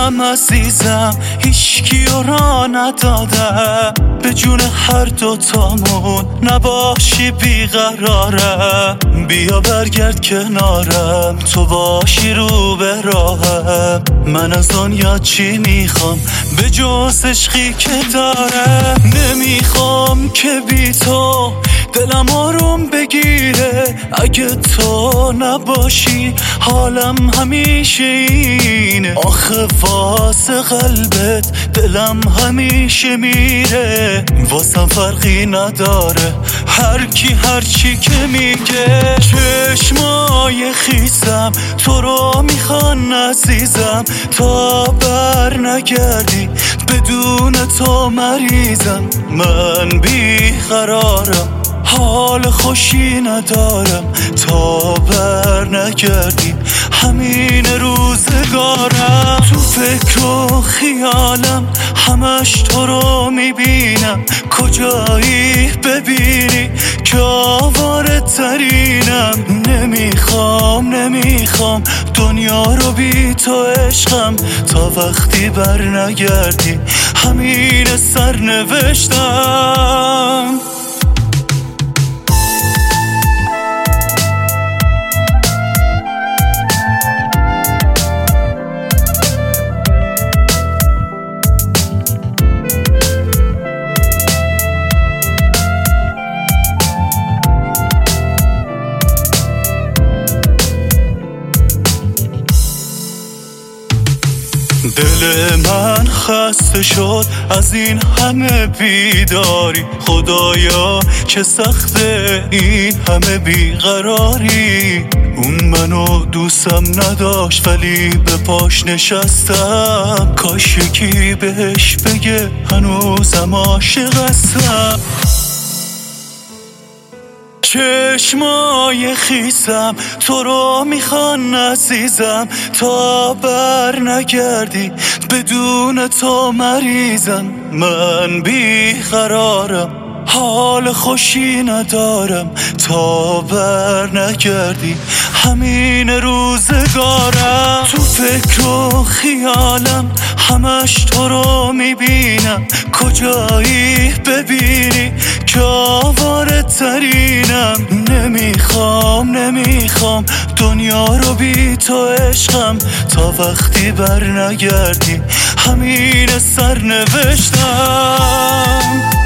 دلم عزیزم هیچکی را ندادم، به جون هر دوتامون نباشی بیقرارم. بیا برگرد کنارم، تو باشی رو به راهم. من از آن یاد چی میخوام به جز عشقی که دارم؟ نمیخوام که بی تو دلم آروم بگیره، اگه تو نباشی حالم همیشه اینه. آخه واسه قلبت دلم همیشه میره، واسم فرقی نداره هر کی هر چی که میگه. چشمای خیسم تو رو میخوان عزیزم، تا بر نگردی بدون تو مریضم. من بیقرارم، حال خوشی ندارم، تا بر نگردی همین روزگارم. تو فکر و خیالم همش تو رو میبینم، کجایی ببینی که آواره ترینم. نمیخوام دنیا رو بی تو عشقم، تا وقتی بر نگردی همین سرنوشتم. دل من خسته شد از این همه بیداری، خدایا که سخته این همه بیقراری. اون منو دوستم نداشت ولی به پاش نشستم، کاش یکی بهش بگه هنوزم عاشق هستم. چشمای خیسم تو رو میخوان عزیزم، تا بر نگردی بدون تو مریضم. من بیقرارم، حال خوشی ندارم، تا بر نگردی همین روزگارم. تو فکر و خیالم همش تو رو میبینم، کجایی ببینی که آواره ترینم. نمیخوام دنیا رو بی تو عشقم، تا وقتی بر نگردی همین سرنوشتم.